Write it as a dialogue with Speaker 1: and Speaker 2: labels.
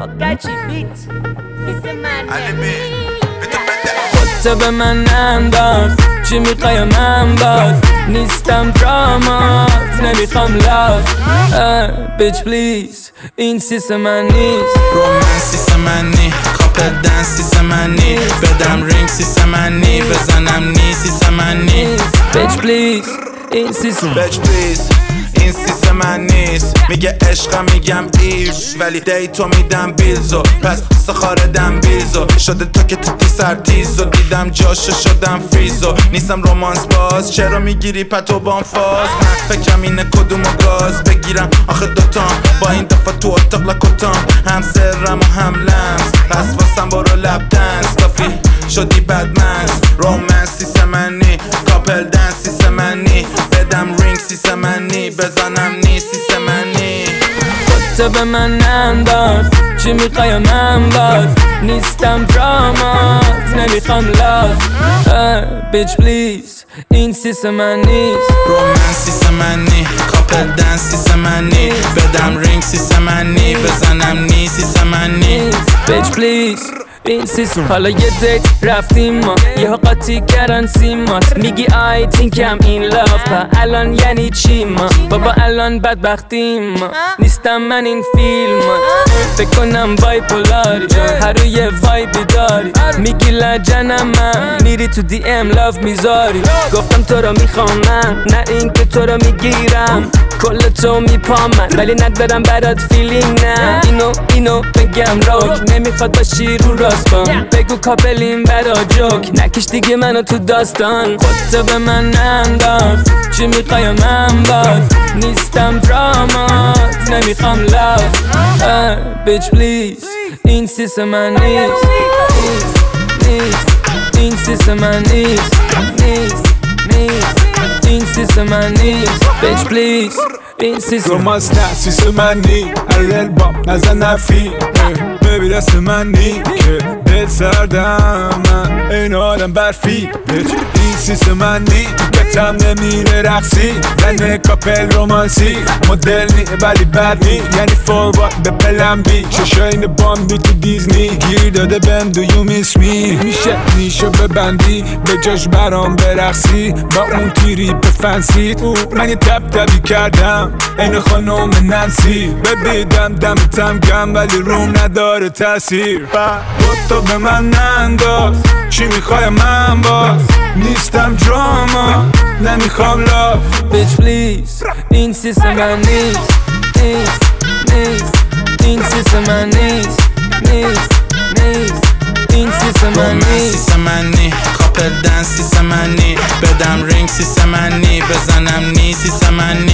Speaker 1: خودتو به من انداز، چی میخوای من باز؟ نیستم درامات، نمیخوام لاز. بیچ پلیز این سیس من نیست.
Speaker 2: رومن سیس من نی، کاپل دنس سیس من نی، بدم رینگ سیس من نی، بزنم نی سیس من نی.
Speaker 1: بیچ پلیز این سیس
Speaker 2: بیچ پلیز این سیس من نیست. میگه عشقم میگم ایف، ولی دیتو میدم بیلزو، پس سخاردم بیلزو. شده تو که تو سرتیزو، دیدم جاشو شدم فریزو. نیستم رومانس باز، چرا میگیری پتو بام فاز؟ من فکرم اینه کدومو گاز بگیرم آخه دوتام، با این دفعه تو اتاق لکوتام، هم سرم و هم لمس. پس واسم برو لب دنس، کافی شدی بدمنس. رومنس سیس من نی، کاپل دنس سیس من نی، بدم رینگ سیس من نی، بزنم نی سیس من نی.
Speaker 1: خودتو به من انداز، چی میخوای من باز؟ نیستم درامات، نمیخوام لاز. بیچ پلیز این سیس من نیست.
Speaker 2: رومن سیس من نی، کاپل دنس سیس من نی، بدم رینگ سیس من نی، بزنم نی سیس من نی.
Speaker 1: بیچ پلیز این سیس. حالا یه دیت رفتیم ما، یه قاطی کردن سیمات. میگی I think I'm in love، تا الان یعنی چی ما؟ بابا الان بدبختیم ما، نیستم من این فیلمات. فکر کنم بایپولاری، هر روی وایبی داری. میگی لجنم من، میری تو دی ام لاف میذاری. گفتم تو رو میخوام من، نه این که تو رو میگیرم. کل تو میپام من، ولی ندارم برات فیلینگ. نه اینو بگم روک، نمیخواد باشی رو راستم. بگو کاپلیم برا جوک، نکش دیگه منو تو داستان. خودتو به من انداز، چی میخوای من باز؟ نیستم درامات، نمیخوام لاز. بیچ پلیز این سیس من نیست. این سیس من نیست. این سیس من نیست. بیچ پلیز این سیس.
Speaker 3: رومانس نه سیس من نی، ارل بام نزن نفی، ببی دست من نی که دل سردم من این آدم برفی. این سیس من نی، تو کتم نمیره رقصی، زن کاپل رومانسی، مدل نی ولی بد نی، یعنی فوروارد به پلم بی. چشاین باندی تو دیزنی، گیر داده بهم دو یو میس می. میشه نیشو ببندی، به جاش برام برقصی، با اون تیری به فنسید. من یه تبی کردم این خانوم ننسی، ببیدم دمتم گم ولی روم نداره تاثیر. تو به من ننداز، چی میخوای من باز؟ نیستم دراما، نمیخوام لاف.
Speaker 1: بیچ پلیز این سیس من نیست. این سیس من نیست. این سیس من نیست.
Speaker 2: سیس من نی، کاپل دنس سیس من نی، بدم رینگ سیس من نی، بزنم نی سیس من نی.